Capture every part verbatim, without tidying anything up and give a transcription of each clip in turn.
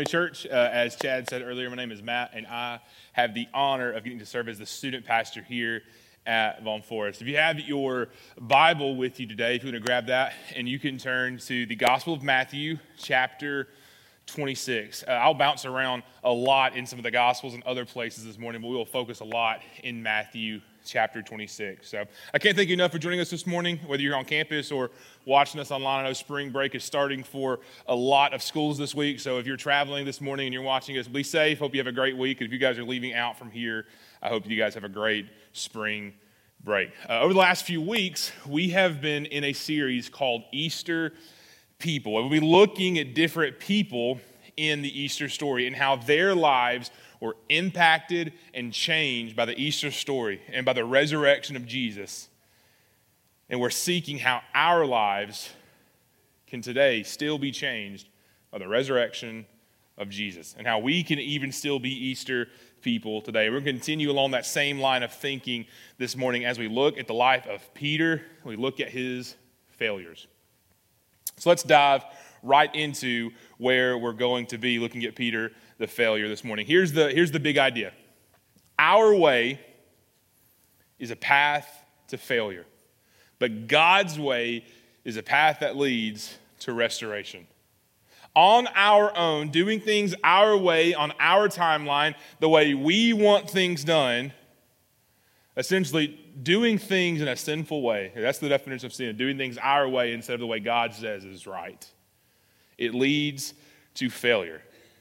Family Church. Uh, as Chad said earlier, my name is Matt, and I have the honor of getting to serve as the student pastor here at Vaughn Forest. If you have your Bible with you today, if you want to grab that, and you can turn to the Gospel of Matthew, chapter twenty-six. Uh, I'll bounce around a lot in some of the Gospels and other places this morning, but we will focus a lot in Matthew chapter twenty-six. So I can't thank you enough for joining us this morning, whether you're on campus or watching us online. I know spring break is starting for a lot of schools this week, so if you're traveling this morning and you're watching us, be safe. Hope you have a great week. If you guys are leaving out from here, I hope you guys have a great spring break. Uh, over the last few weeks, we have been in a series called Easter People. We'll be looking at different people in the Easter story and how their lives were impacted and changed by the Easter story and by the resurrection of Jesus. And we're seeking how our lives can today still be changed by the resurrection of Jesus and how we can even still be Easter people today. We're going to continue along that same line of thinking this morning as we look at the life of Peter, we look at his failures. So let's dive right into where we're going to be looking at Peter, the failure this morning. Here's the, here's the big idea. Our way is a path to failure, but God's way is a path that leads to restoration. On our own, doing things our way, on our timeline, the way we want things done, essentially doing things in a sinful way. That's the definition of sin, doing things our way instead of the way God says is right. It leads to failure.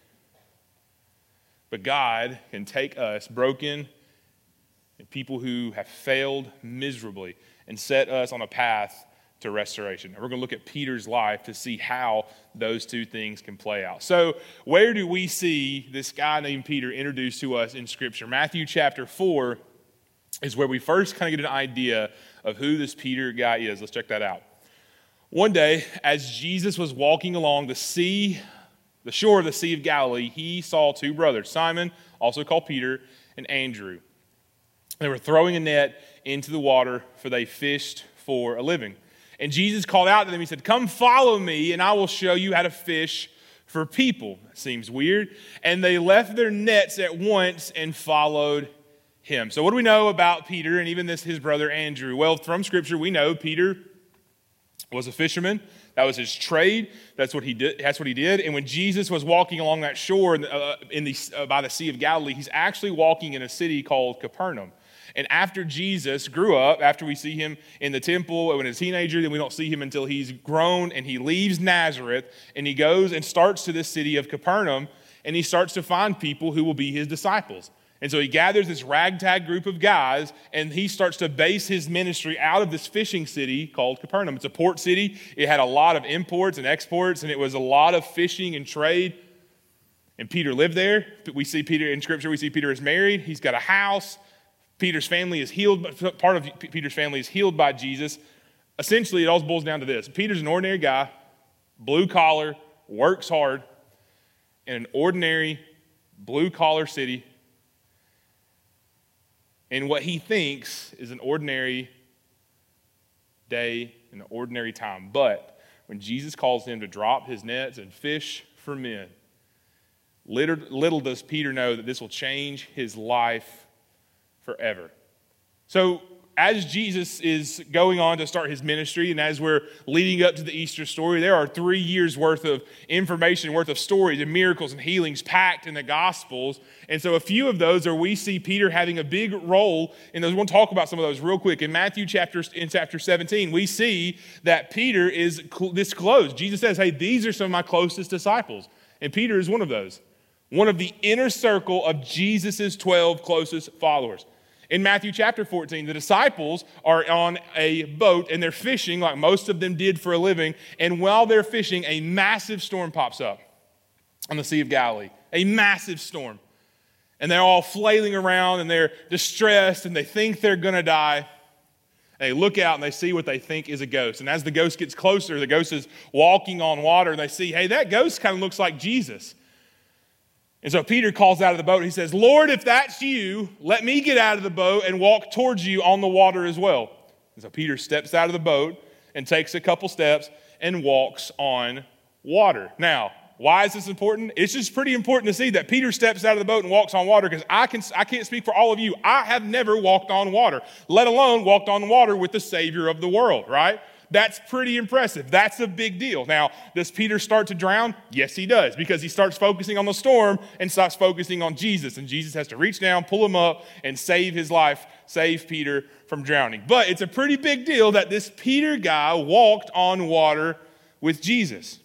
But God can take us, broken people who have failed miserably, and set us on a path to restoration. And we're going to look at Peter's life to see how those two things can play out. So where do we see this guy named Peter introduced to us in Scripture? Matthew chapter four is where we first kind of get an idea of who this Peter guy is. Let's check that out. One day, as Jesus was walking along the sea, the shore of the Sea of Galilee, he saw two brothers, Simon, also called Peter, and Andrew. They were throwing a net into the water, for they fished for a living. And Jesus called out to them. He said, "Come follow me, and I will show you how to fish for people." That seems weird. And they left their nets at once and followed him. So what do we know about Peter and even this his brother Andrew? Well, from Scripture, we know Peter was a fisherman. That was his trade. That's what he did. That's what he did. And when Jesus was walking along that shore in, uh, in the, uh, by the Sea of Galilee, he's actually walking in a city called Capernaum. And after Jesus grew up, after we see him in the temple when he's a teenager, then we don't see him until he's grown, and he leaves Nazareth, and he goes and starts to this city of Capernaum, and he starts to find people who will be his disciples. And so he gathers this ragtag group of guys, and he starts to base his ministry out of this fishing city called Capernaum. It's a port city. It had a lot of imports and exports, and it was a lot of fishing and trade. And Peter lived there. We see Peter in Scripture, we see Peter is married. He's got a house. Peter's family is healed. Part of Peter's family is healed by Jesus. Essentially, it all boils down to this. Peter's an ordinary guy, blue collar, works hard in an ordinary blue collar city in what he thinks is an ordinary day, an ordinary time. But when Jesus calls him to drop his nets and fish for men, little, little does Peter know that this will change his life forever. So as Jesus is going on to start his ministry, and as we're leading up to the Easter story, there are three years worth of information, worth of stories and miracles and healings packed in the Gospels. And so a few of those are we see Peter having a big role in those. We'll talk about some of those real quick. In Matthew chapter, in chapter seventeen, we see that Peter is this close. Jesus says, "Hey, these are some of my closest disciples." And Peter is one of those. One of the inner circle of Jesus' twelve closest followers. In Matthew chapter fourteen, the disciples are on a boat and they're fishing like most of them did for a living. And while they're fishing, a massive storm pops up on the Sea of Galilee. A massive storm. And they're all flailing around and they're distressed and they think they're going to die. And they look out and they see what they think is a ghost. And as the ghost gets closer, the ghost is walking on water. And they see, hey, that ghost kind of looks like Jesus. And so Peter calls out of the boat. He says, "Lord, if that's you, let me get out of the boat and walk towards you on the water as well." And so Peter steps out of the boat and takes a couple steps and walks on water. Now, Why is this important? It's just pretty important to see that Peter steps out of the boat and walks on water, because I, can, I can't speak for all of you. I have never walked on water, let alone walked on water with the Savior of the world, right? That's pretty impressive. That's a big deal. Now, does Peter start to drown? Yes, he does, because he starts focusing on the storm and stops focusing on Jesus. And Jesus has to reach down, pull him up, and save his life, save Peter from drowning. But it's a pretty big deal that this Peter guy walked on water with Jesus.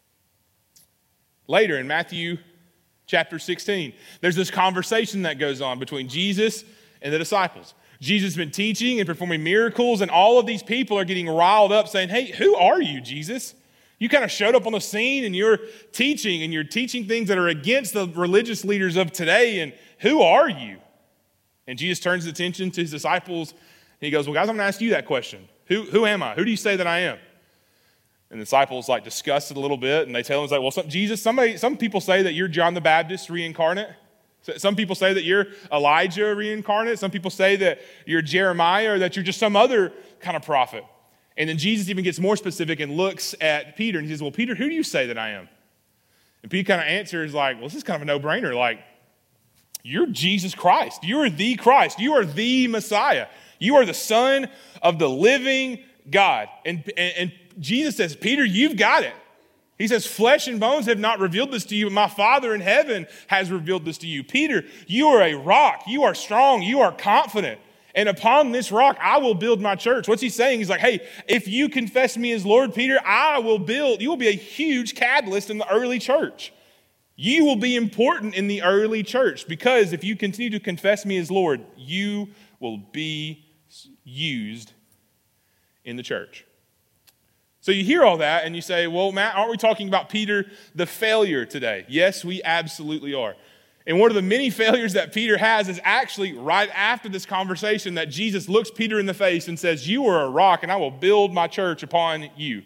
Later in Matthew chapter sixteen, there's this conversation that goes on between Jesus and the disciples. Jesus has been teaching and performing miracles, and all of these people are getting riled up saying, hey, who are you, Jesus? You kind of showed up on the scene and you're teaching, and you're teaching things that are against the religious leaders of today, and who are you? And Jesus turns his attention to his disciples, and he goes, well, guys, I'm going to ask you that question. Who, who am I? Who do you say that I am? And the disciples like discuss it a little bit, and they tell him, it's like, well, some, Jesus, somebody, some people say that you're John the Baptist reincarnate. Some people say that you're Elijah reincarnate. Some people say that you're Jeremiah, or that you're just some other kind of prophet. And then Jesus even gets more specific and looks at Peter, and he says, well, Peter, who do you say that I am? And Peter kind of answers like, well, this is kind of a no-brainer. Like, you're Jesus Christ. You are the Christ. You are the Messiah. You are the Son of the living God. And, and, and Jesus says, Peter, you've got it. He says, flesh and bones have not revealed this to you, but my Father in heaven has revealed this to you. Peter, you are a rock. You are strong. You are confident. And upon this rock, I will build my church. What's he saying? He's like, hey, if you confess me as Lord, Peter, I will build. You will be a huge catalyst in the early church. You will be important in the early church, because if you continue to confess me as Lord, you will be used in the church. So you hear all that and you say, well, Matt, aren't we talking about Peter the failure today? Yes, we absolutely are. And one of the many failures that Peter has is actually right after this conversation that Jesus looks Peter in the face and says, you are a rock and I will build my church upon you.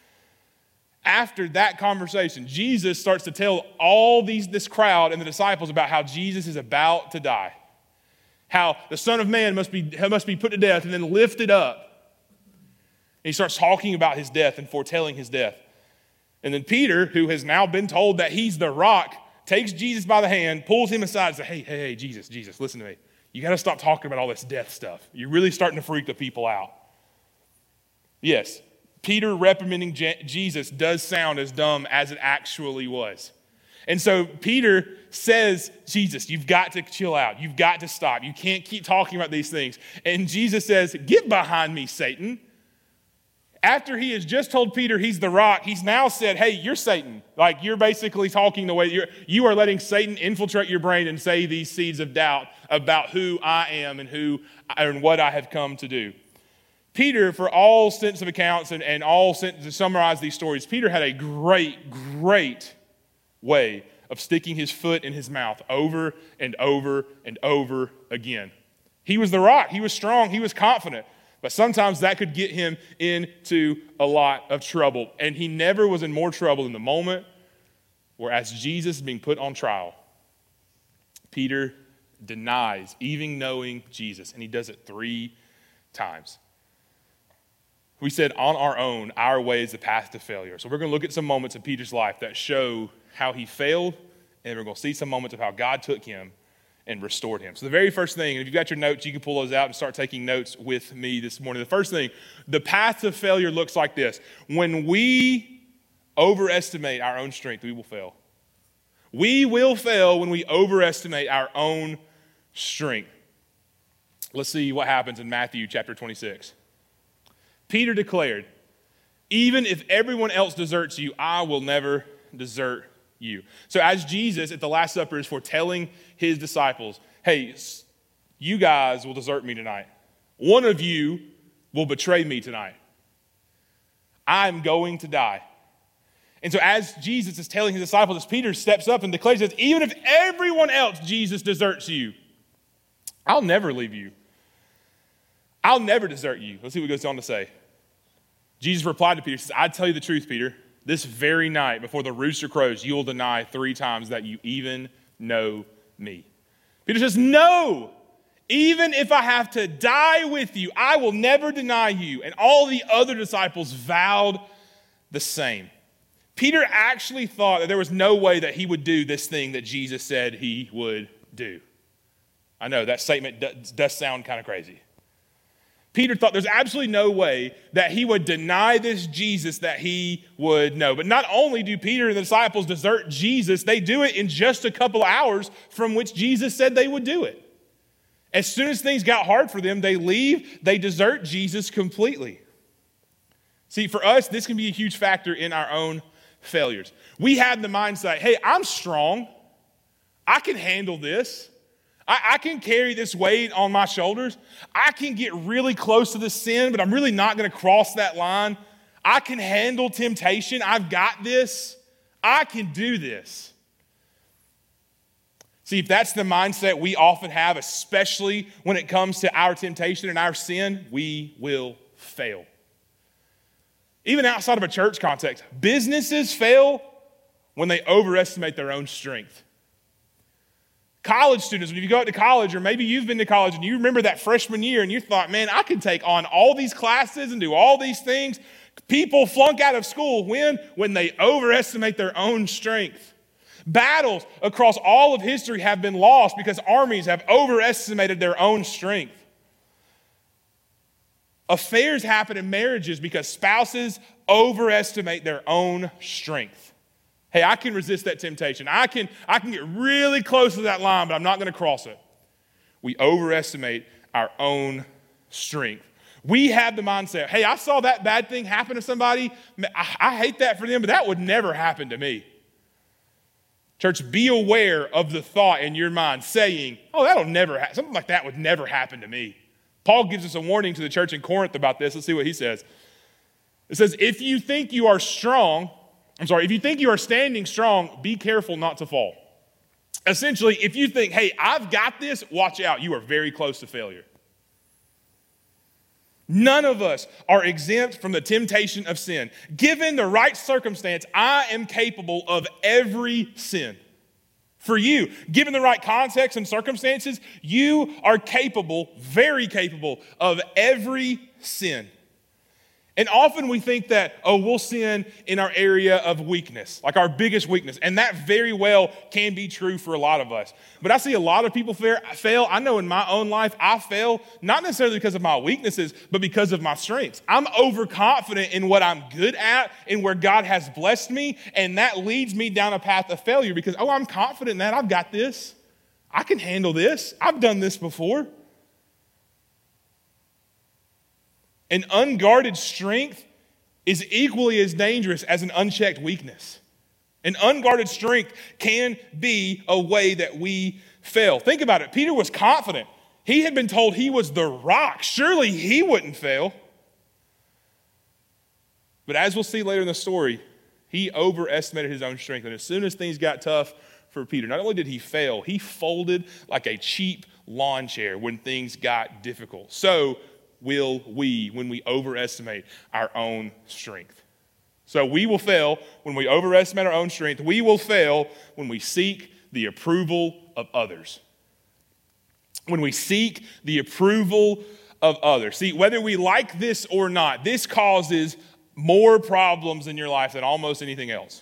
After that conversation, Jesus starts to tell all these this crowd and the disciples about how Jesus is about to die. How the Son of Man must be, must be put to death and then lifted up. He starts talking about his death and foretelling his death. And then Peter, who has now been told that he's the rock, takes Jesus by the hand, pulls him aside and says, hey, hey, hey, Jesus, Jesus, listen to me. You got to stop talking about all this death stuff. You're really starting to freak the people out. Yes, Peter reprimanding Je- Jesus does sound as dumb as it actually was. And so Peter says, Jesus, you've got to chill out. You've got to stop. You can't keep talking about these things. And Jesus says, get behind me, Satan. After he has just told Peter he's the rock, he's now said, hey, you're Satan. Like, you're basically talking the way you're, you are letting Satan infiltrate your brain and say these seeds of doubt about who I am and who and what I have come to do. Peter, for all sense of accounts and, and all sense, to summarize these stories, Peter had a great, great way of sticking his foot in his mouth over and over and over again. He was the rock. He was strong. He was confident. But sometimes that could get him into a lot of trouble. And he never was in more trouble in the moment where, as Jesus is being put on trial, Peter denies even knowing Jesus. And he does it three times. We said on our own, our way is the path to failure. So we're going to look at some moments of Peter's life that show how he failed. And we're going to see some moments of how God took him and restored him. So the very first thing, and if you've got your notes, you can pull those out and start taking notes with me this morning. The first thing, the path to failure looks like this. When we overestimate our own strength, we will fail. We will fail when we overestimate our own strength. Let's see what happens in Matthew chapter twenty-six. Peter declared, even if everyone else deserts you, I will never desert you. So as Jesus at the Last Supper is foretelling his disciples, hey, you guys will desert me tonight. One of you will betray me tonight. I'm going to die. And so as Jesus is telling his disciples, as Peter steps up and declares this, even if everyone else, Jesus, deserts you, I'll never leave you. I'll never desert you. Let's see what he goes on to say. Jesus replied to Peter, he says, I tell you the truth, Peter. This very night, before the rooster crows, you will deny three times that you even know me. Peter says, no, even if I have to die with you, I will never deny you. And all the other disciples vowed the same. Peter actually thought that there was no way that he would do this thing that Jesus said he would do. I know that statement does, does sound kind of crazy. Peter thought there's absolutely no way that he would deny this Jesus that he would know. But not only do Peter and the disciples desert Jesus, they do it in just a couple of hours from which Jesus said they would do it. As soon as things got hard for them, they leave, they desert Jesus completely. See, for us, this can be a huge factor in our own failures. We have the mindset, hey, I'm strong. I can handle this. I, I can carry this weight on my shoulders. I can get really close to the sin, but I'm really not going to cross that line. I can handle temptation. I've got this. I can do this. See, if that's the mindset we often have, especially when it comes to our temptation and our sin, we will fail. Even outside of a church context, businesses fail when they overestimate their own strength. College students, when you go out to college, or maybe you've been to college and you remember that freshman year and you thought, man, I can take on all these classes and do all these things. People flunk out of school when? When they overestimate their own strength. Battles across all of history have been lost because armies have overestimated their own strength. Affairs happen in marriages because spouses overestimate their own strength. Hey, I can resist that temptation. I can, I can get really close to that line, but I'm not going to cross it. We overestimate our own strength. We have the mindset, hey, I saw that bad thing happen to somebody. I, I hate that for them, but that would never happen to me. Church, be aware of the thought in your mind saying, oh, that'll never happen. Something like that would never happen to me. Paul gives us a warning to the church in Corinth about this. Let's see what he says. It says, if you think you are strong, I'm sorry, if you think you are standing strong, be careful not to fall. Essentially, if you think, hey, I've got this, watch out. You are very close to failure. None of us are exempt from the temptation of sin. Given the right circumstance, I am capable of every sin. For you, given the right context and circumstances, you are capable, very capable, of every sin. And often we think that, oh, we'll sin in our area of weakness, like our biggest weakness. And that very well can be true for a lot of us. But I see a lot of people fail. I know in my own life, I fail, not necessarily because of my weaknesses, but because of my strengths. I'm overconfident in what I'm good at and where God has blessed me. And that leads me down a path of failure because, oh, I'm confident in that. I've got this. I can handle this. I've done this before. An unguarded strength is equally as dangerous as an unchecked weakness. An unguarded strength can be a way that we fail. Think about it. Peter was confident. He had been told he was the rock. Surely he wouldn't fail. But as we'll see later in the story, he overestimated his own strength. And as soon as things got tough for Peter, not only did he fail, he folded like a cheap lawn chair when things got difficult. So will we when we overestimate our own strength. So we will fail when we overestimate our own strength. We will fail when we seek the approval of others. When we seek the approval of others. See, whether we like this or not, this causes more problems in your life than almost anything else.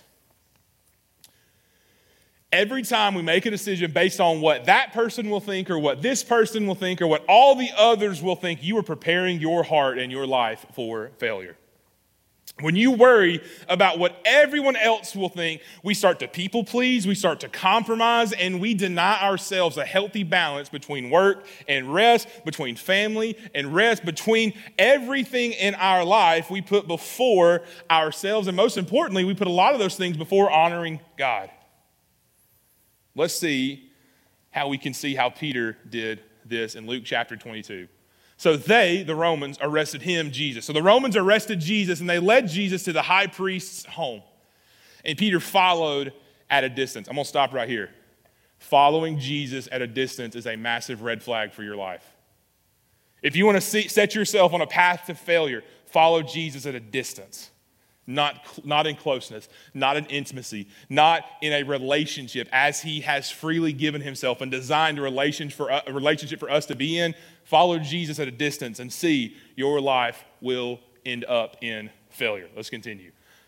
Every time we make a decision based on what that person will think or what this person will think or what all the others will think, you are preparing your heart and your life for failure. When you worry about what everyone else will think, we start to people please, we start to compromise, and we deny ourselves a healthy balance between work and rest, between family and rest, between everything in our life we put before ourselves. And most importantly, we put a lot of those things before honoring God. Let's see how we can see how Peter did this in Luke chapter twenty-two. So they, the Romans, arrested him, Jesus. So the Romans arrested Jesus, and they led Jesus to the high priest's home. And Peter followed at a distance. I'm going to stop right here. Following Jesus at a distance is a massive red flag for your life. If you want to see, set yourself on a path to failure, follow Jesus at a distance. Not, not in closeness, not in intimacy, not in a relationship as he has freely given himself and designed a relationship for, a relationship for us to be in. Follow Jesus at a distance and see your life will end up in failure. Let's continue.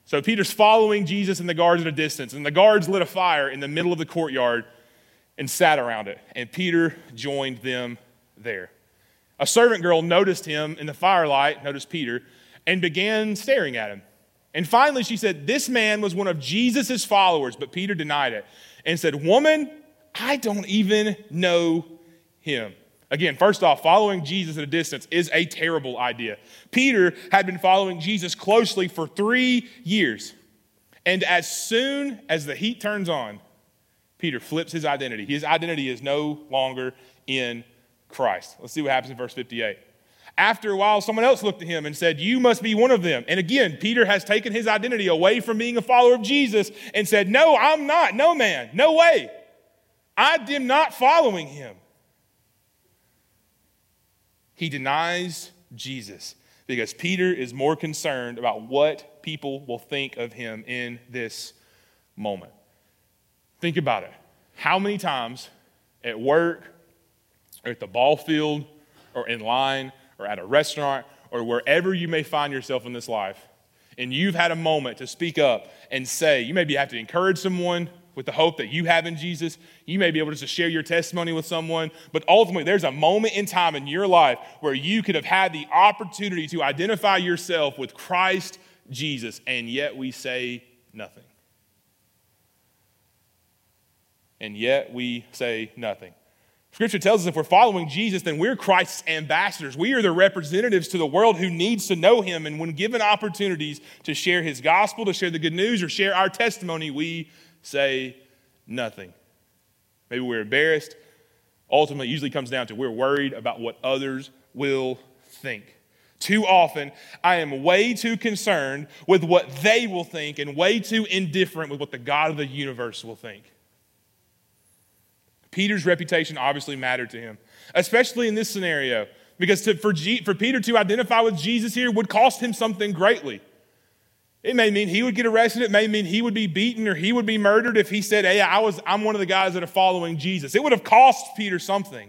So Peter's following Jesus and the guards at a distance, and the guards lit a fire in the middle of the courtyard and sat around it, and Peter joined them there. A servant girl noticed him in the firelight, noticed Peter, and began staring at him. And finally she said, "This man was one of Jesus' followers," but Peter denied it and said, "Woman, I don't even know him." Again, first off, following Jesus at a distance is a terrible idea. Peter had been following Jesus closely for three years. And as soon as the heat turns on, Peter flips his identity. His identity is no longer in Christ. Let's see what happens in verse fifty-eight. After a while, someone else looked at him and said, "You must be one of them." And again, Peter has taken his identity away from being a follower of Jesus and said, "No, I'm not. No, man. No way. I am not following him." He denies Jesus because Peter is more concerned about what people will think of him in this moment. Think about it. How many times at work or at the ball field or in line or at a restaurant or wherever you may find yourself in this life, and you've had a moment to speak up and say, you maybe have to encourage someone with the hope that you have in Jesus. You may be able to share your testimony with someone, but ultimately there's a moment in time in your life where you could have had the opportunity to identify yourself with Christ Jesus, and yet we say nothing. And yet we say nothing. Scripture tells us if we're following Jesus, then we're Christ's ambassadors. We are the representatives to the world who needs to know him. And when given opportunities to share his gospel, to share the good news, or share our testimony, we say nothing. Maybe we're embarrassed. Ultimately, it usually comes down to we're worried about what others will think. Too often, I am way too concerned with what they will think and way too indifferent with what the God of the universe will think. Peter's reputation obviously mattered to him, especially in this scenario, because to, for, G, for Peter to identify with Jesus here would cost him something greatly. It may mean he would get arrested. It may mean he would be beaten or he would be murdered if he said, "Hey, I was, I'm one of the guys that are following Jesus." It would have cost Peter something.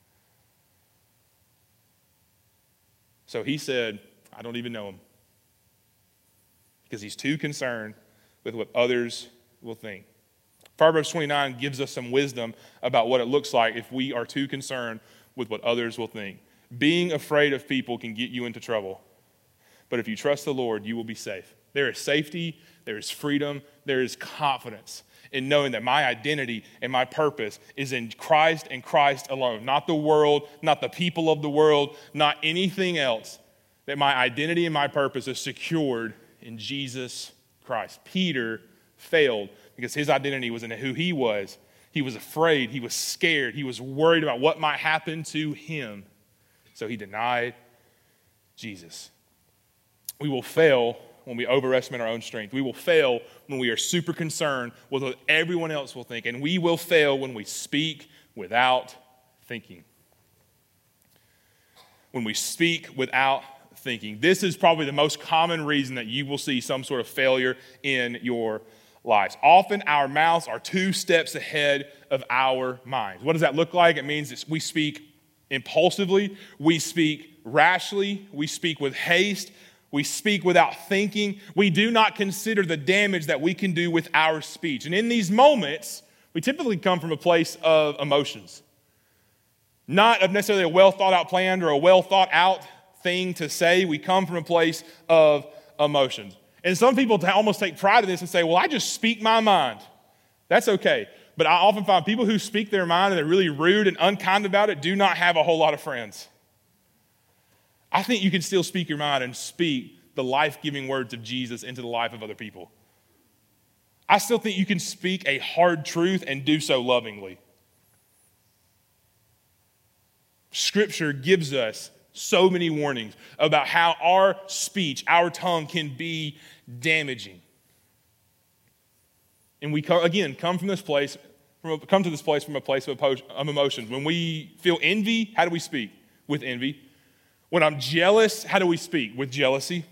So he said, "I don't even know him," because he's too concerned with what others will think. Proverbs twenty-nine gives us some wisdom about what it looks like if we are too concerned with what others will think. Being afraid of people can get you into trouble. But if you trust the Lord, you will be safe. There is safety, there is freedom, there is confidence in knowing that my identity and my purpose is in Christ and Christ alone. Not the world, not the people of the world, not anything else. That my identity and my purpose is secured in Jesus Christ. Peter failed because his identity was in who he was. He was afraid. He was scared. He was worried about what might happen to him. So he denied Jesus. We will fail when we overestimate our own strength. We will fail when we are super concerned with what everyone else will think. And we will fail when we speak without thinking. When we speak without thinking. This is probably the most common reason that you will see some sort of failure in your lives. Often our mouths are two steps ahead of our minds. What does that look like? It means that we speak impulsively, we speak rashly, we speak with haste, we speak without thinking. We do not consider the damage that we can do with our speech. And in these moments, we typically come from a place of emotions. Not of necessarily a well thought out plan or a well thought out thing to say. We come from a place of emotions. And some people almost take pride in this and say, well, I just speak my mind. That's okay. But I often find people who speak their mind and they're really rude and unkind about it do not have a whole lot of friends. I think you can still speak your mind and speak the life-giving words of Jesus into the life of other people. I still think you can speak a hard truth and do so lovingly. Scripture gives us so many warnings about how our speech, our tongue can be damaging. And we, again, come from this place, from a, come to this place from a place of emotions. When we feel envy, how do we speak? With envy. When I'm jealous, how do we speak? With jealousy.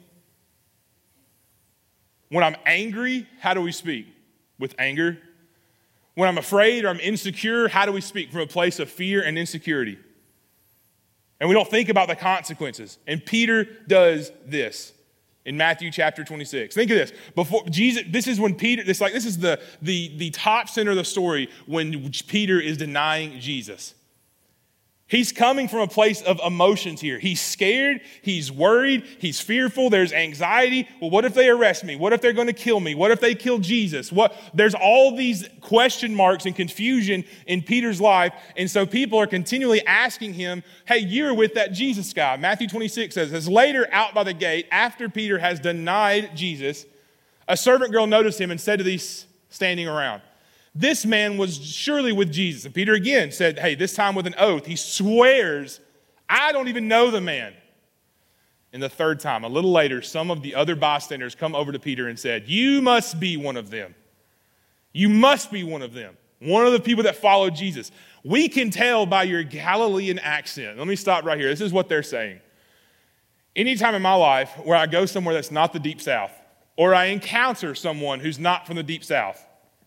When I'm angry, how do we speak? With anger. When I'm afraid or I'm insecure, how do we speak? From a place of fear and insecurity. And we don't think about the consequences. And Peter does this in Matthew chapter twenty-six. Think of this. Before Jesus, this is when Peter, this like this is the, the, the top center of the story when Peter is denying Jesus. He's coming from a place of emotions here. He's scared, he's worried, he's fearful, there's anxiety. Well, what if they arrest me? What if they're going to kill me? What if they kill Jesus? What? There's all these question marks and confusion in Peter's life. And so people are continually asking him, hey, you're with that Jesus guy. Matthew twenty-six says, as later out by the gate, after Peter has denied Jesus, a servant girl noticed him and said to these standing around, this man was surely with Jesus. And Peter again said, hey, this time with an oath, he swears, I don't even know the man. And the third time, a little later, some of the other bystanders come over to Peter and said, you must be one of them. You must be one of them. One of the people that followed Jesus. We can tell by your Galilean accent. Let me stop right here. This is what they're saying. Anytime in my life where I go somewhere that's not the Deep South, or I encounter someone who's not from the Deep South,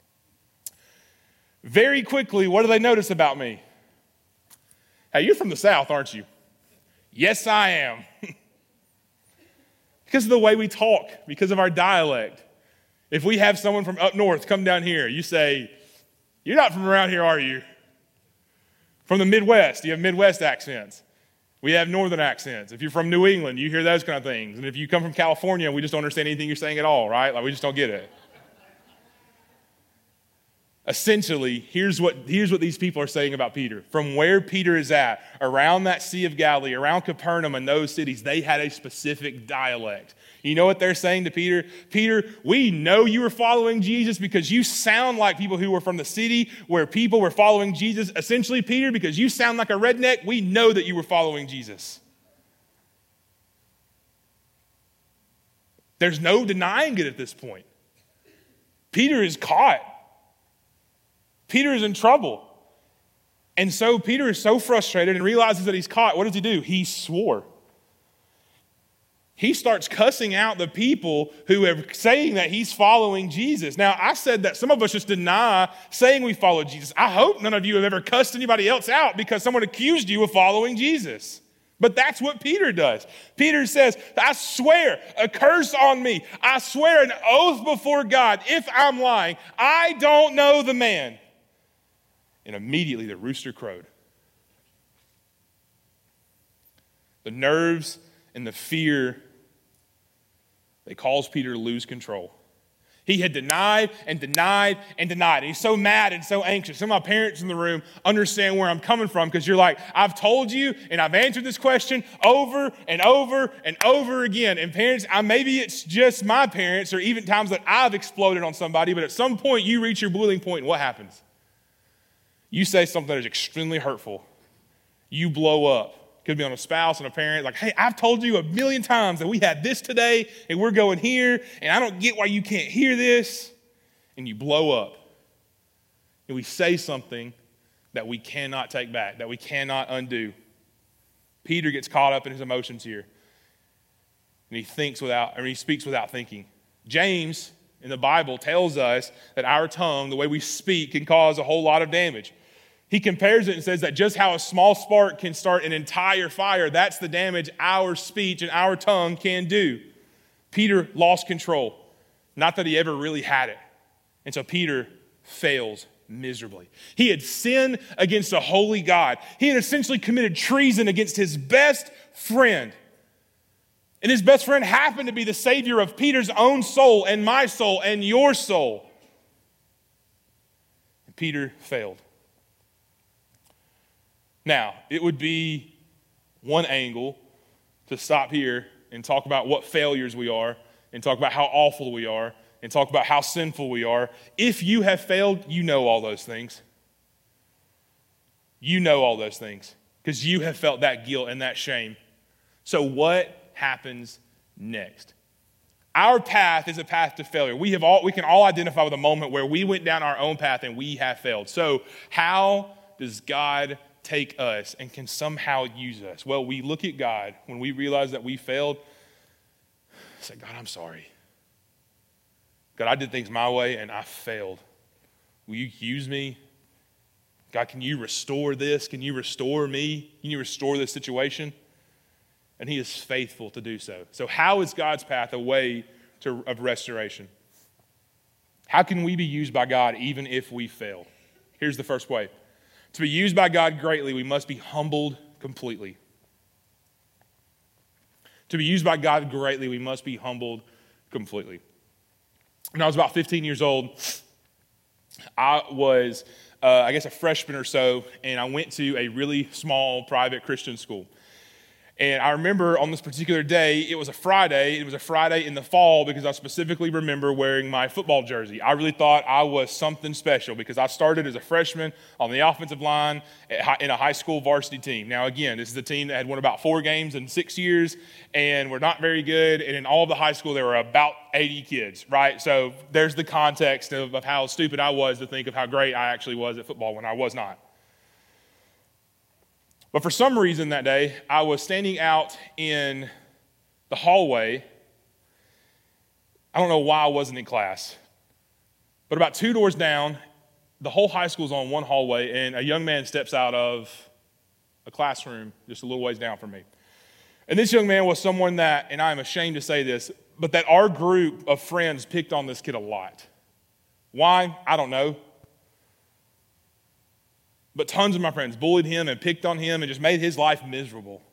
very quickly, what do they notice about me? Hey, you're from the South, aren't you? Yes, I am. Because of the way we talk, because of our dialect. If we have someone from up north come down here, you say, you're not from around here, are you? From the Midwest, you have Midwest accents. We have northern accents. If you're from New England, you hear those kind of things. And if you come from California, we just don't understand anything you're saying at all, right? Like we just don't get it. Essentially, here's what, here's what these people are saying about Peter. From where Peter is at, around that Sea of Galilee, around Capernaum and those cities, they had a specific dialect. You know what they're saying to Peter? Peter, we know you were following Jesus because you sound like people who were from the city where people were following Jesus. Essentially, Peter, because you sound like a redneck, we know that you were following Jesus. There's no denying it at this point. Peter is caught. Peter is in trouble. And so Peter is so frustrated and realizes that he's caught. What does he do? He swore. He starts cussing out the people who are saying that he's following Jesus. Now, I said that some of us just deny saying we follow Jesus. I hope none of you have ever cussed anybody else out because someone accused you of following Jesus. But that's what Peter does. Peter says, I swear, a curse on me. I swear an oath before God, if I'm lying, I don't know the man. And immediately the rooster crowed. The nerves and the fear, they caused Peter to lose control. He had denied and denied and denied. And he's so mad and so anxious. Some of my parents in the room understand where I'm coming from because you're like, I've told you and I've answered this question over and over and over again. And parents, I, maybe it's just my parents or even times that I've exploded on somebody, but at some point you reach your boiling point and what happens? You say something that is extremely hurtful. You blow up. Could be on a spouse and a parent. Like, hey, I've told you a million times that we had this today and we're going here and I don't get why you can't hear this. And you blow up. And we say something that we cannot take back, that we cannot undo. Peter gets caught up in his emotions here. And he thinks without, or he speaks without thinking. James in the Bible tells us that our tongue, the way we speak, can cause a whole lot of damage. He compares it and says that just how a small spark can start an entire fire, that's the damage our speech and our tongue can do. Peter lost control. Not that he ever really had it. And so Peter fails miserably. He had sinned against a holy God. He had essentially committed treason against his best friend. And his best friend happened to be the Savior of Peter's own soul and my soul and your soul. And Peter failed. Now, it would be one angle to stop here and talk about what failures we are and talk about how awful we are and talk about how sinful we are. If you have failed, you know all those things. You know all those things because you have felt that guilt and that shame. So what happens next? Our path is a path to failure. We have all we can all identify with a moment where we went down our own path and we have failed. So how does God take us and can somehow use us? Well, we look at God when we realize that we failed. Say, God, I'm sorry. God, I did things my way and I failed. Will you use me? God, can you restore this? Can you restore me? Can you restore this situation? and he is faithful to do so. So how is God's path a way to, of restoration? How can we be used by God even if we fail? Here's the first way. To be used by God greatly, we must be humbled completely. To be used by God greatly, we must be humbled completely. When I was about fifteen years old, I was, uh, I guess, a freshman or so, and I went to a really small private Christian school. And I remember on this particular day, it was a Friday. It was a Friday in the fall because I specifically remember wearing my football jersey. I really thought I was something special because I started as a freshman on the offensive line in a high school varsity team. Now, again, this is a team that had won about four games in six years, and we're not very good. And in all of the high school, there were about eighty kids, right? So there's the context of, of how stupid I was to think of how great I actually was at football when I was not. But for some reason that day, I was standing out in the hallway. I don't know why I wasn't in class. But about two doors down, the whole high school's on one hallway, and a young man steps out of a classroom just a little ways down from me. And this young man was someone that, and I'm ashamed to say this, but that our group of friends picked on this kid a lot. Why? I don't know. But tons of my friends bullied him and picked on him and just made his life miserable.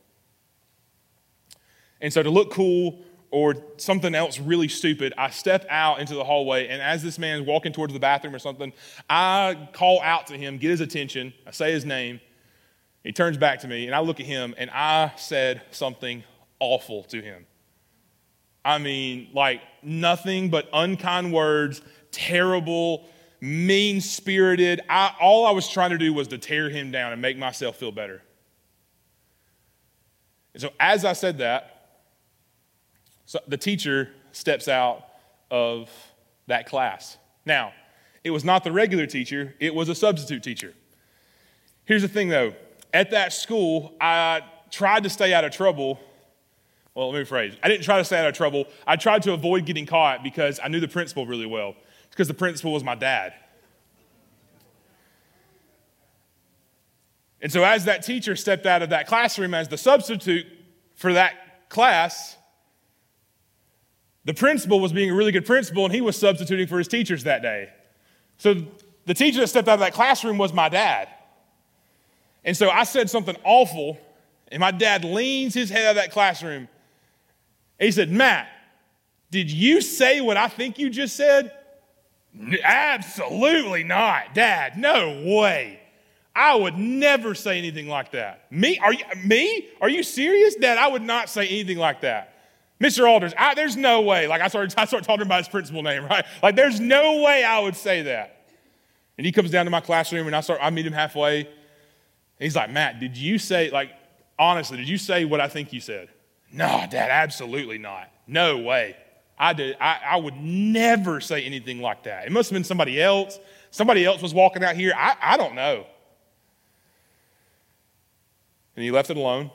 And so to look cool or something else really stupid, I step out into the hallway, and as this man is walking towards the bathroom or something, I call out to him, get his attention, I say his name. He turns back to me, and I look at him, and I said something awful to him. I mean, like nothing but unkind words, terrible, mean-spirited. I, all I was trying to do was to tear him down and make myself feel better. And so as I said that, so the teacher steps out of that class. Now, it was not the regular teacher. It was a substitute teacher. Here's the thing, though. At that school, I tried to stay out of trouble. Well, let me rephrase. I didn't try to stay out of trouble. I tried to avoid getting caught because I knew the principal really well. It's because the principal was my dad. And so as that teacher stepped out of that classroom as the substitute for that class, the principal was being a really good principal, and he was substituting for his teachers that day. So the teacher that stepped out of that classroom was my dad. And so I said something awful, and my dad leans his head out of that classroom, and he said, "Matt, did you say what I think you just said?" "Absolutely not, Dad. No way. I would never say anything like that." Me? Are you me? Are you serious, Dad? I would not say anything like that. Mister Alders, I, there's no way. Like I started, I started talking about his principal name, right? Like there's no way I would say that. And he comes down to my classroom, and I start. I meet him halfway. And he's like, "Matt, did you say like honestly? Did you say what I think you said?" "No, Dad, absolutely not. No way. I did. I, I would never say anything like that. It must have been somebody else. Somebody else was walking out here. I, I don't know." And he left it alone.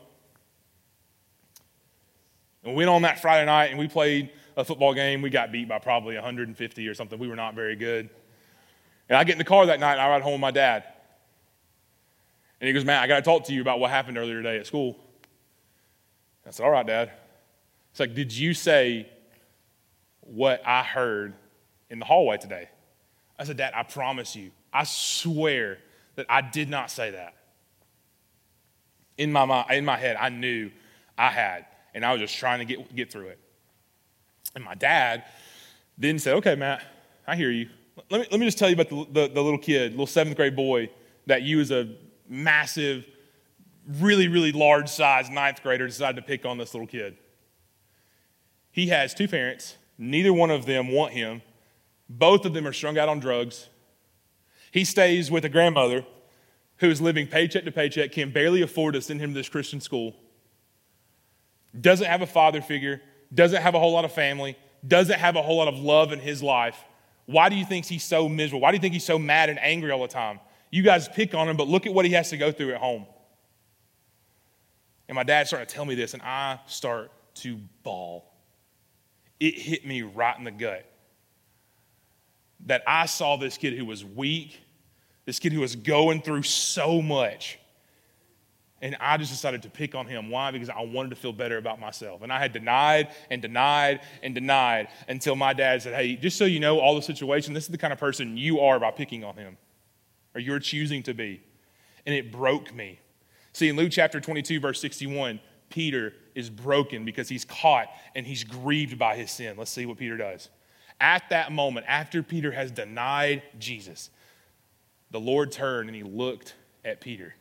And we went on that Friday night, and we played a football game. We got beat by probably one hundred fifty or something. We were not very good. And I get in the car that night, and I ride home with my dad. And he goes, "Matt, I got to talk to you about what happened earlier today at school." I said, "All right, Dad." It's like, "Did you say what I heard in the hallway today?" I said, "Dad, I promise you, I swear that I did not say that." In my mind, in my head, I knew I had, and I was just trying to get, get through it. And my dad then said, "Okay, Matt, I hear you. Let me, let me just tell you about the, the, the little kid, little seventh grade boy that you as a massive, really, really large size ninth grader decided to pick on this little kid. He has two parents. Neither one of them want him. Both of them are strung out on drugs. He stays with a grandmother who is living paycheck to paycheck, can barely afford to send him to this Christian school, doesn't have a father figure, doesn't have a whole lot of family, doesn't have a whole lot of love in his life. Why do you think he's so miserable? Why do you think he's so mad and angry all the time? You guys pick on him, but look at what he has to go through at home." And my dad started to tell me this, and I start to bawl. It hit me right in the gut that I saw this kid who was weak, this kid who was going through so much, And I just decided to pick on him. Why? Because I wanted to feel better about myself. And I had denied and denied and denied until my dad said, hey, just so you know all the situation, this is the kind of person you are by picking on him, or you're choosing to be. And it broke me. See, in Luke chapter twenty-two, verse sixty-one, Peter is broken because he's caught and he's grieved by his sin. Let's see what Peter does. At that moment, after Peter has denied Jesus, the Lord turned and he looked at Peter.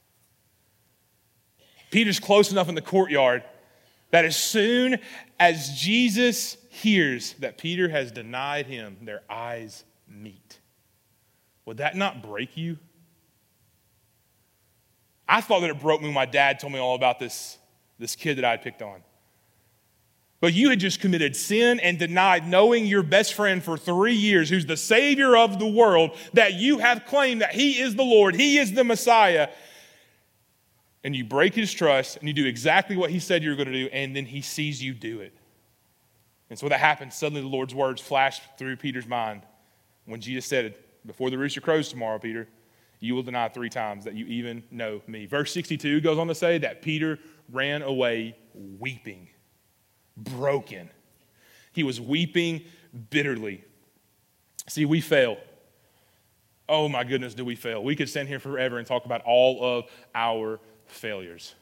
Peter's close enough in the courtyard that as soon as Jesus hears that Peter has denied him, their eyes meet. Would that not break you? I thought that it broke me when my dad told me all about this, this kid that I had picked on. But you had just committed sin and denied knowing your best friend for three years, who's the Savior of the world, that you have claimed that he is the Lord, he is the Messiah. And you break his trust, and you do exactly what he said you were going to do, and then he sees you do it. And so when that happens, suddenly the Lord's words flashed through Peter's mind when Jesus said, before the rooster crows tomorrow, Peter, you will deny three times that you even know me. Verse sixty-two goes on to say that Peter ran away weeping, broken. He was weeping bitterly. See, we fail. Oh my goodness, do we fail? We could stand here forever and talk about all of our failures.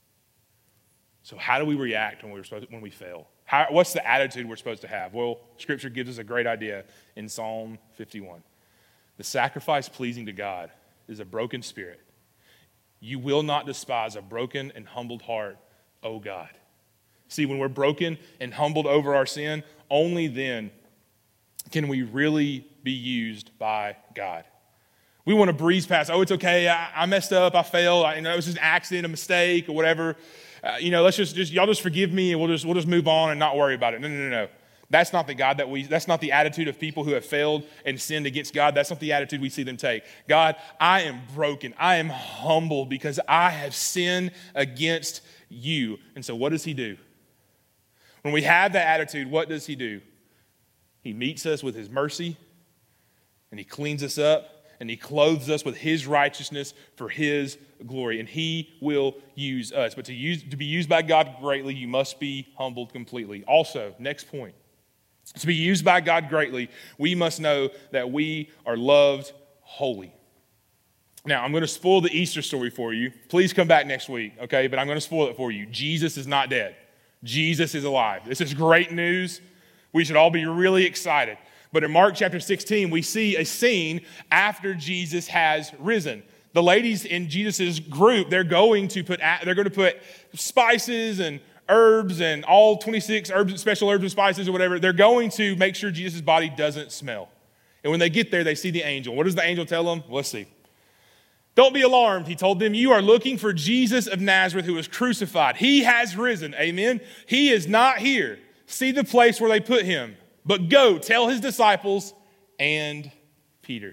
So how do we react when, we're supposed to, when we fail? How, what's the attitude we're supposed to have? Well, Scripture gives us a great idea in Psalm fifty-one. The sacrifice pleasing to God is a broken spirit. You will not despise a broken and humbled heart, O God. See, when we're broken and humbled over our sin, only then can we really be used by God. We want to breeze past, oh, it's okay, I, I messed up, I failed, I, you know, it was just an accident, a mistake, or whatever. Uh, you know, let's just, just, y'all just forgive me and we'll just, we'll just move on and not worry about it. No, no, no, no. That's not the God that we, that's not the attitude of people who have failed and sinned against God. That's not the attitude we see them take. God, I am broken. I am humbled because I have sinned against you. And so what does he do? When we have that attitude, what does he do? He meets us with his mercy, and he cleans us up, and he clothes us with his righteousness for his glory, and he will use us. But to use to be used by God greatly, you must be humbled completely. Also, next point, to be used by God greatly, we must know that we are loved wholly. Now, I'm going to spoil the Easter story for you. Please come back next week, okay? But I'm going to spoil it for you. Jesus is not dead. Jesus is alive. This is great news. We should all be really excited. But in Mark chapter sixteen, we see a scene after Jesus has risen. The ladies in Jesus' group, they're going to put they're going to put spices and herbs and all twenty-six herbs, special herbs and spices or whatever. They're going to make sure Jesus' body doesn't smell. And when they get there, they see the angel. What does the angel tell them? Let's see. Don't be alarmed, he told them. You are looking for Jesus of Nazareth who was crucified. He has risen, amen? He is not here. See the place where they put him. But go, tell his disciples and Peter.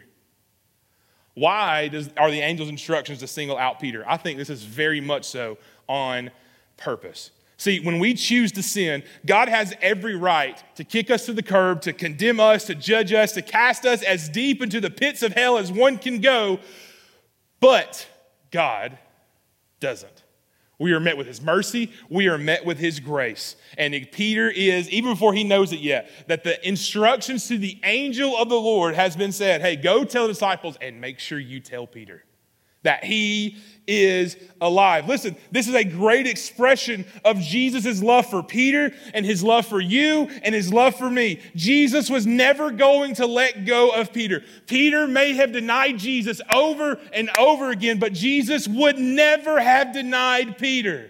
Why does, are the angel's instructions to single out Peter? I think this is very much so on purpose. See, when we choose to sin, God has every right to kick us to the curb, to condemn us, to judge us, to cast us as deep into the pits of hell as one can go. But God doesn't. We are met with his mercy. We are met with his grace. And Peter is, even before he knows it yet, that the instructions to the angel of the Lord has been said, hey, go tell the disciples and make sure you tell Peter that he is alive. Listen, this is a great expression of Jesus' love for Peter and his love for you and his love for me. Jesus was never going to let go of Peter. Peter may have denied Jesus over and over again, but Jesus would never have denied Peter.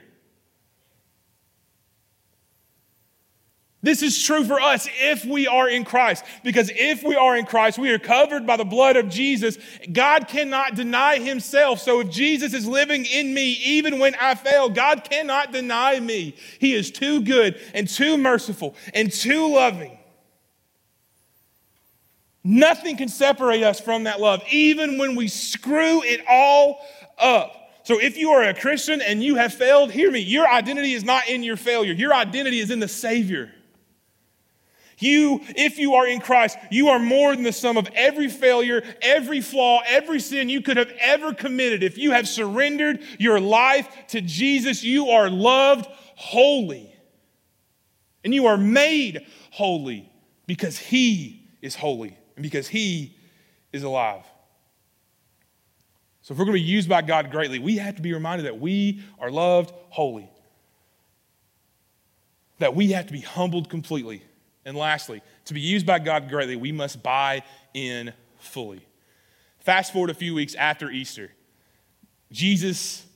This is true for us if we are in Christ. Because if we are in Christ, we are covered by the blood of Jesus. God cannot deny himself. So if Jesus is living in me, even when I fail, God cannot deny me. He is too good and too merciful and too loving. Nothing can separate us from that love, even when we screw it all up. So if you are a Christian and you have failed, hear me, your identity is not in your failure. Your identity is in the Savior. You, if you are in Christ, you are more than the sum of every failure, every flaw, every sin you could have ever committed. If you have surrendered your life to Jesus, you are loved holy. And you are made holy because he is holy and because he is alive. So if we're going to be used by God greatly, we have to be reminded that we are loved holy. That we have to be humbled completely. And lastly, to be used by God greatly, we must buy in fully. Fast forward a few weeks after Easter. Jesus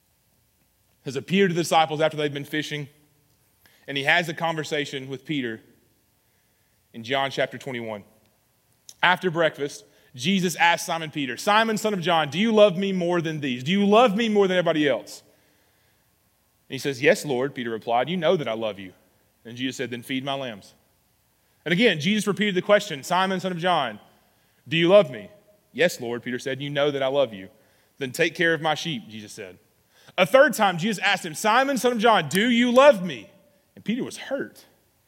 has appeared to the disciples after they've been fishing, and he has a conversation with Peter in John chapter twenty-one. After breakfast, Jesus asked Simon Peter, Simon, son of John, do you love me more than these? Do you love me more than everybody else? And he says, yes, Lord, Peter replied, you know that I love you. And Jesus said, then feed my lambs. And again, Jesus repeated the question, Simon, son of John, do you love me? Yes, Lord, Peter said, you know that I love you. Then take care of my sheep, Jesus said. A third time, Jesus asked him, Simon, son of John, do you love me? And Peter was hurt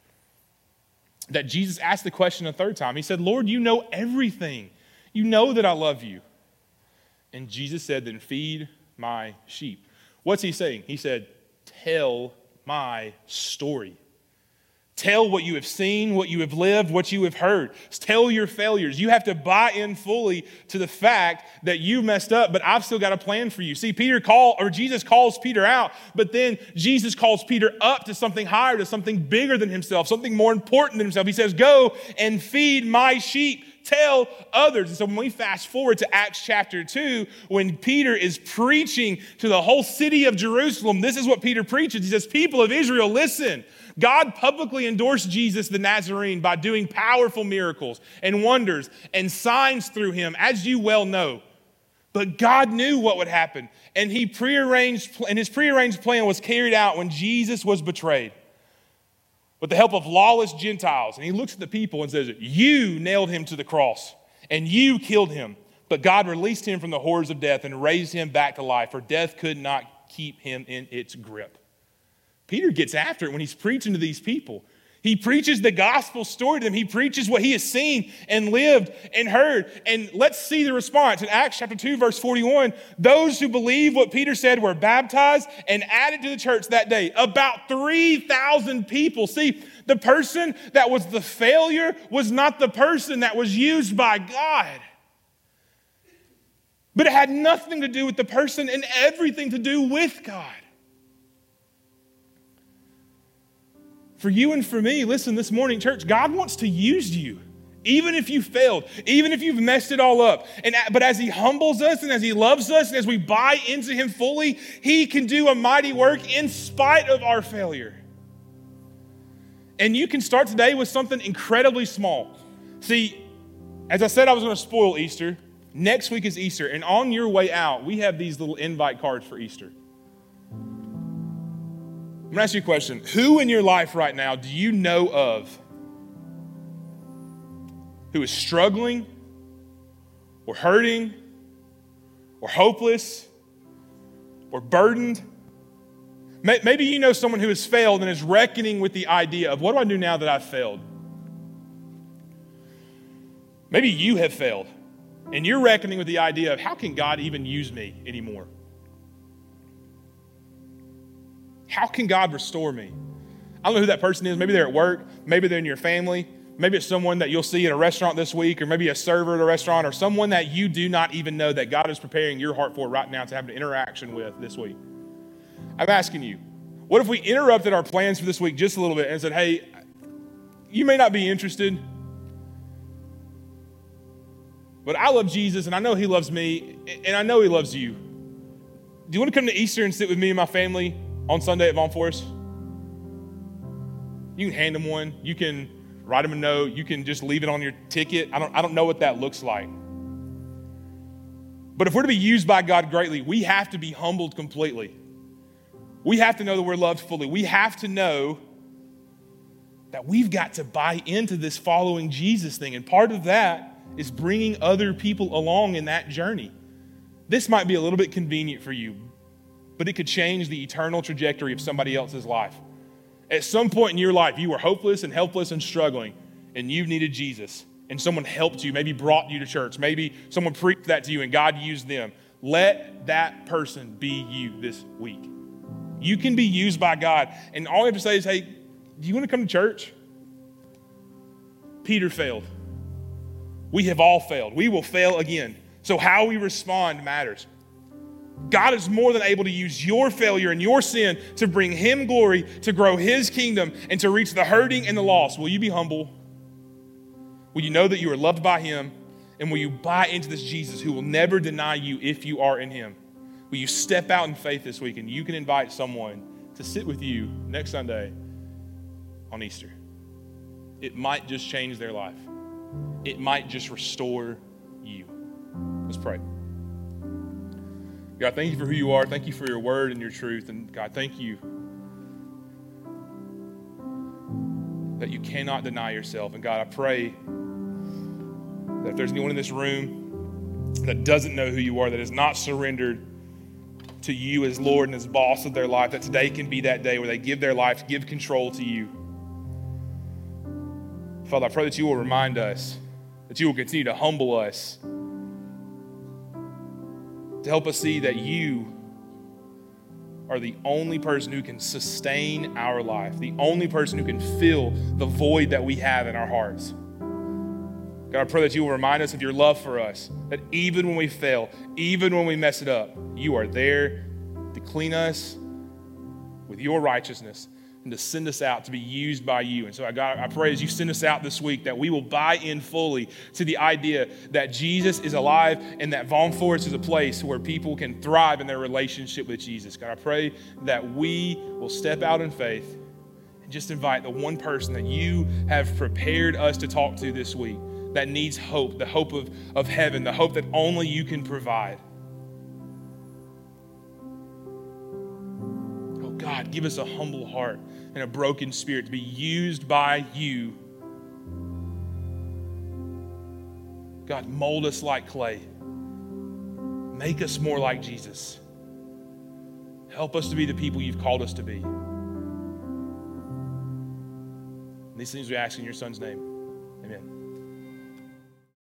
that Jesus asked the question a third time. He said, Lord, you know everything. You know that I love you. And Jesus said, then feed my sheep. What's he saying? He said, tell my story. Tell what you have seen, what you have lived, what you have heard. Tell your failures. You have to buy in fully to the fact that you messed up, but I've still got a plan for you. See, Peter call or Jesus calls Peter out, but then Jesus calls Peter up to something higher, to something bigger than himself, something more important than himself. He says, go and feed my sheep. Tell others. And so when we fast forward to Acts chapter two, when Peter is preaching to the whole city of Jerusalem, this is what Peter preaches. He says, people of Israel, listen. God publicly endorsed Jesus the Nazarene by doing powerful miracles and wonders and signs through him, as you well know. But God knew what would happen, and he prearranged, and his prearranged plan was carried out when Jesus was betrayed with the help of lawless Gentiles. And he looks at the people and says, you nailed him to the cross, and you killed him. But God released him from the horrors of death and raised him back to life, for death could not keep him in its grip. Peter gets after it when he's preaching to these people. He preaches the gospel story to them. He preaches what he has seen and lived and heard. And let's see the response. In Acts chapter two, verse forty-one, those who believed what Peter said were baptized and added to the church that day. About three thousand people. See, the person that was the failure was not the person that was used by God. But it had nothing to do with the person and everything to do with God. For you and for me, listen, this morning, church, God wants to use you, even if you failed, even if you've messed it all up. And but as he humbles us and as he loves us and as we buy into him fully, he can do a mighty work in spite of our failure. And you can start today with something incredibly small. See, as I said, I was going to spoil Easter. Next week is Easter, and on your way out, we have these little invite cards for Easter. I'm going to ask you a question. Who in your life right now do you know of who is struggling or hurting or hopeless or burdened? Maybe you know someone who has failed and is reckoning with the idea of, what do I do now that I've failed? Maybe you have failed and you're reckoning with the idea of, how can God even use me anymore? How can God restore me? I don't know who that person is. Maybe they're at work. Maybe they're in your family. Maybe it's someone that you'll see at a restaurant this week, or maybe a server at a restaurant, or someone that you do not even know that God is preparing your heart for right now to have an interaction with this week. I'm asking you, what if we interrupted our plans for this week just a little bit and said, hey, you may not be interested, but I love Jesus, and I know he loves me, and I know he loves you. Do you want to come to Easter and sit with me and my family on Sunday at Vaughn Forest? You can hand them one. You can write them a note. You can just leave it on your ticket. I don't, I don't know what that looks like. But if we're to be used by God greatly, we have to be humbled completely. We have to know that we're loved fully. We have to know that we've got to buy into this following Jesus thing. And part of that is bringing other people along in that journey. This might be a little bit convenient for you, but it could change the eternal trajectory of somebody else's life. At some point in your life, you were hopeless and helpless and struggling, and you needed Jesus, and someone helped you, maybe brought you to church, maybe someone preached that to you, and God used them. Let that person be you this week. You can be used by God, and all you have to say is, hey, do you want to come to church? Peter failed. We have all failed. We will fail again. So how we respond matters. God is more than able to use your failure and your sin to bring him glory, to grow his kingdom, and to reach the hurting and the lost. Will you be humble? Will you know that you are loved by him? And will you buy into this Jesus who will never deny you if you are in him? Will you step out in faith this week and you can invite someone to sit with you next Sunday on Easter? It might just change their life. It might just restore you. Let's pray. God, thank you for who you are. Thank you for your word and your truth. And God, thank you that you cannot deny yourself. And God, I pray that if there's anyone in this room that doesn't know who you are, that is not surrendered to you as Lord and as boss of their life, that today can be that day where they give their life, give control to you. Father, I pray that you will remind us, that you will continue to humble us, to help us see that you are the only person who can sustain our life, the only person who can fill the void that we have in our hearts. God, I pray that you will remind us of your love for us, that even when we fail, even when we mess it up, you are there to clean us with your righteousness and to send us out to be used by you. And so, God, I pray as you send us out this week that we will buy in fully to the idea that Jesus is alive and that Vaughn Forest is a place where people can thrive in their relationship with Jesus. God, I pray that we will step out in faith and just invite the one person that you have prepared us to talk to this week that needs hope, the hope of, of heaven, the hope that only you can provide. Oh God, give us a humble heart and a broken spirit to be used by you. God, mold us like clay. Make us more like Jesus. Help us to be the people you've called us to be. And these things we ask in your son's name.